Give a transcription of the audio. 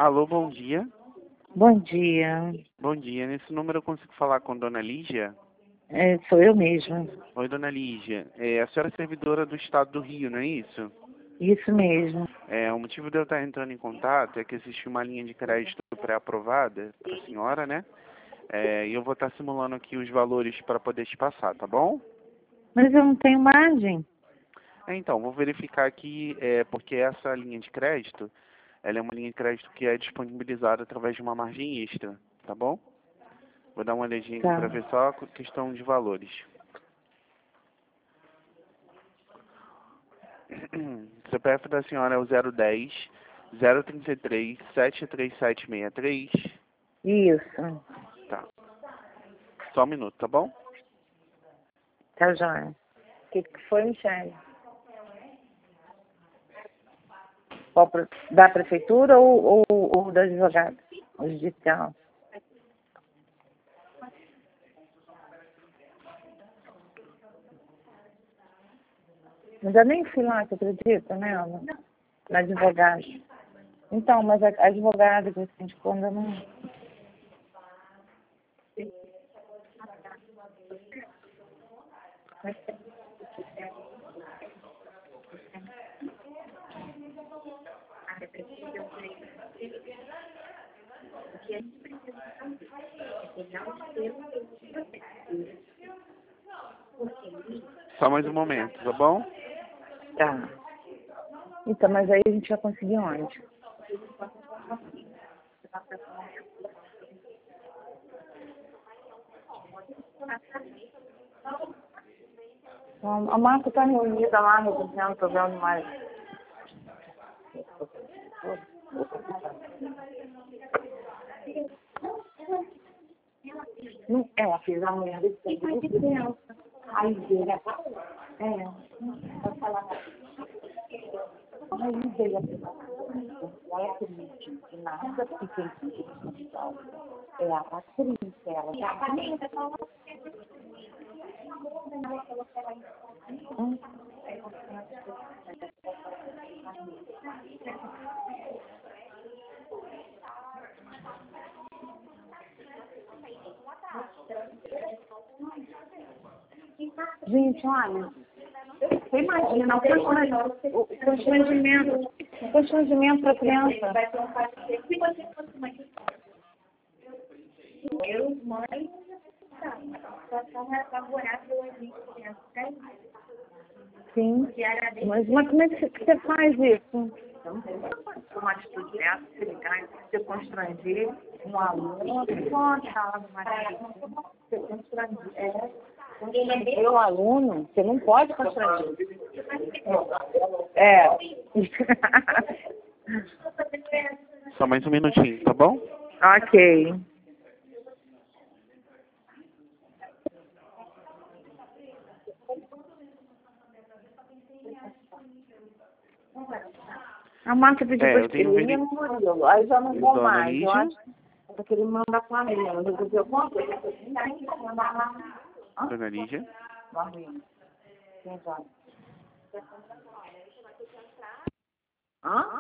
Alô, bom dia. Bom dia. Bom dia. Nesse número eu consigo falar com Dona Lígia? Sou eu mesma. Oi, Dona Lígia. A senhora é servidora do Estado do Rio, não é isso? Isso mesmo. O motivo de eu estar entrando em contato é que existe uma linha de crédito pré-aprovada para a senhora, né? E eu vou estar simulando aqui os valores para poder te passar, tá bom? Mas eu não tenho margem. Então, vou verificar aqui, porque essa linha de crédito, ela é uma linha de crédito que é disponibilizada através de uma margem extra, tá bom? Vou dar uma olhadinha aqui Tá. para ver só a questão de valores. CPF da senhora é o 010 033 73763. Isso. Tá. Só um minuto, tá bom? Tá joia. O que foi, Michele? Da prefeitura ou da advogada? O judicial? Ainda nem fui lá, você acredita, né, Ana? Na advogada. Então, mas a advogada que você indicou ainda não... Só mais um momento, tá bom? Tá. Então, mas aí a gente vai conseguir onde? A Marta está reunida lá no governo, estou vendo mais. Não, ela fez a mulher desse tempo de criança. Aí veio pode falar. Aí veio ela permitiu que nada fique em é a Patrícia, ela Gente, olha, você imagina o constrangimento para a criança. Sim, mas como é que você faz isso? Uma atitude dessa, se ligar, você constranger um aluno, pode falar do marido, você constranger. Meu aluno, você não pode constranger. Só mais um minutinho, tá bom? Ok. A Marta pediu para escrever no Murilo. Aí já não vou mais. Eu acho que ele manda com a minha. Eu resolvi alguma coisa. Dona Lígia. Hã?